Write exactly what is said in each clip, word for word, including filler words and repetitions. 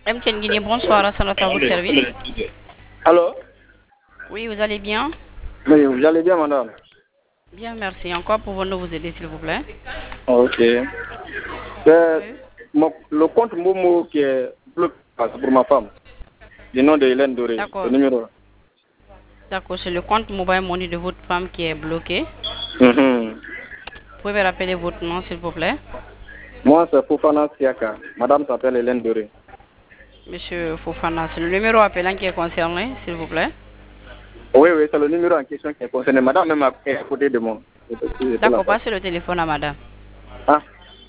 M T N Guinée, bonsoir, à à votre service. Allô? Oui, vous allez bien? Oui, vous allez bien, madame? Bien, merci. Encore pouvons-nous vous aider, s'il vous plaît? Ok. C'est Oui. mon- le compte Momo qui est bloqué pour ma femme, du nom de Hélène Doré, le D'accord. numéro. D'accord, c'est le compte mobile money de votre femme qui est bloqué. Mhm. Vous pouvez me rappeler votre nom, s'il vous plaît? Moi, c'est Fofana Siaka. Madame s'appelle Hélène Doré. Monsieur Fofana, c'est le numéro appelant qui est concerné, s'il vous plaît? Oui, oui, c'est le numéro en question qui est concerné. Madame même à est à côté de moi. Je peux- je peux D'accord, l'appeler. passez le téléphone à madame. Ah,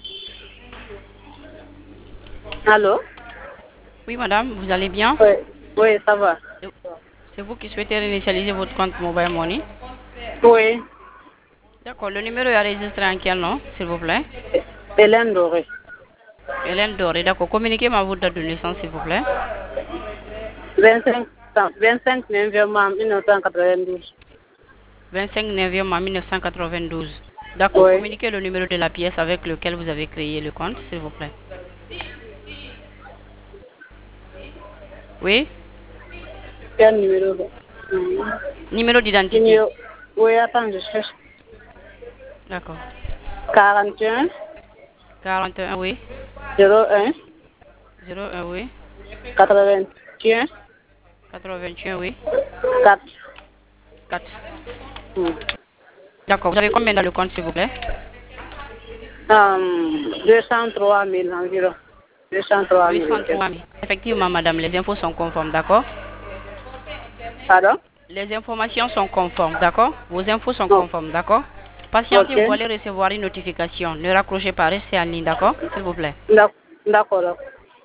Allô? Oui, madame, vous allez bien? Oui, oui, ça va. C'est vous qui souhaitez réinitialiser votre compte mobile money? Oui, D'accord, le numéro est enregistré en quel nom, s'il vous plaît? Hélène Doré. Hélène Doré, d'accord. Communiquez-moi votre date de naissance, s'il vous plaît. vingt-cinq, vingt-cinq novembre mille neuf cent quatre-vingt-douze. vingt-cinq novembre mille neuf cent quatre-vingt-douze. D'accord, Oui. communiquez le numéro de la pièce avec lequel vous avez créé le compte, s'il vous plaît. Oui? Quel numéro? Mhm. Numéro d'identité. Numéro. Oui, attends, je cherche. D'accord. quarante et un, quarante et un, oui. zéro un, zéro un, oui. quatre-vingt et un, quatre-vingt-un, oui. quatre. quatre. Hmm. D'accord, vous avez combien dans le compte, s'il vous plaît? Um, deux cent trois mille environ. deux cent trois mille. deux cent trois mille. Effectivement, madame, les infos sont conformes, d'accord? Pardon? Les informations sont conformes, d'accord? Vos infos sont Non. conformes, d'accord? Patientez, Ok. vous allez recevoir une notification. Ne raccrochez pas, restez en ligne, d'accord? S'il vous plaît. D'ac- D'accord.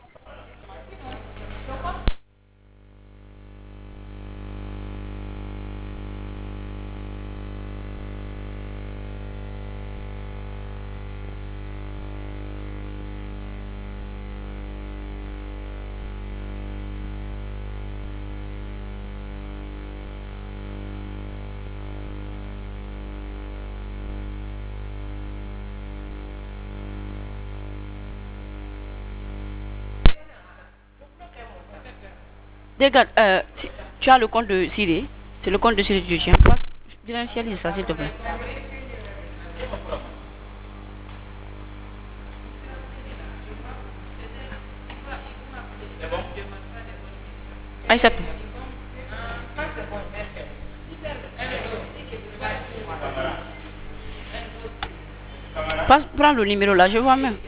Regarde, euh, si- tu as le compte de Siri. C'est le compte de Siri que tu tiens. Financialise ça, s'il te plaît. Aïssatou. Passe, prends le numéro là, je vois même.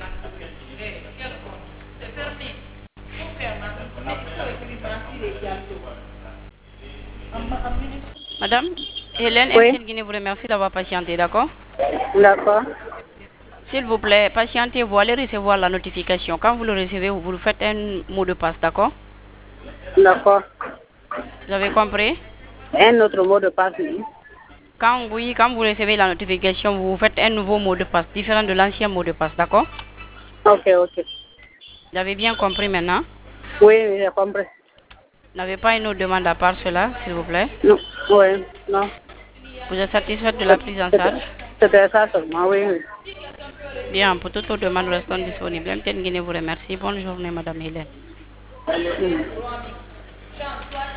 Madame, Hélène Oui. M T N Guinée vous remercie d'avoir patienté, d'accord? D'accord. S'il vous plaît, patientez, vous allez recevoir la notification. Quand vous le recevez, vous faites un mot de passe, d'accord? D'accord. Vous avez compris? Un autre mot de passe. Oui. Quand, oui, quand vous recevez la notification, vous faites un nouveau mot de passe, différent de l'ancien mot de passe, d'accord? Ok, ok. Vous avez bien compris maintenant? Oui, oui, j'ai compris. Vous n'avez pas une autre demande à part cela, s'il vous plaît? Non. Oui, non. Vous êtes satisfaite de la prise en C'était charge? c'était ça seulement, oui, oui. Bien, pour toute autre demande, restons disponibles. M T N Guinée vous remercie. Bonne journée, Madame Hélène. Mm.